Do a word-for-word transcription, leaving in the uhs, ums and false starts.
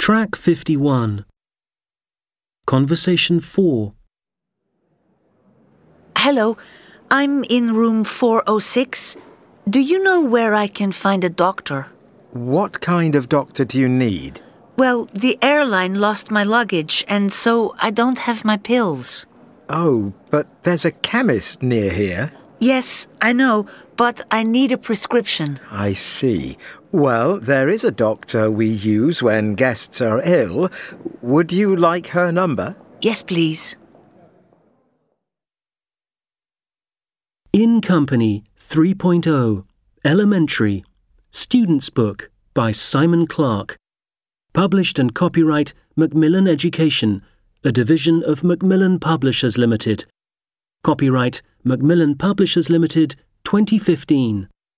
Track fifty-one. Conversation four. Hello, I'm in room four oh six. Do you know where I can find a doctor? What kind of doctor do you need? Well, the airline lost my luggage, and so I don't have my pills. Oh, but there's a chemist near here. Yes, I know, but I need a prescription. I see. Well, there is a doctor we use when guests are ill. Would you like her number? Yes, please. In Company three point oh, Elementary, Student's Book by Simon Clarke. Published and copyright Macmillan Education, a division of Macmillan Publishers Limited. Copyright Macmillan Publishers Limited, twenty fifteen.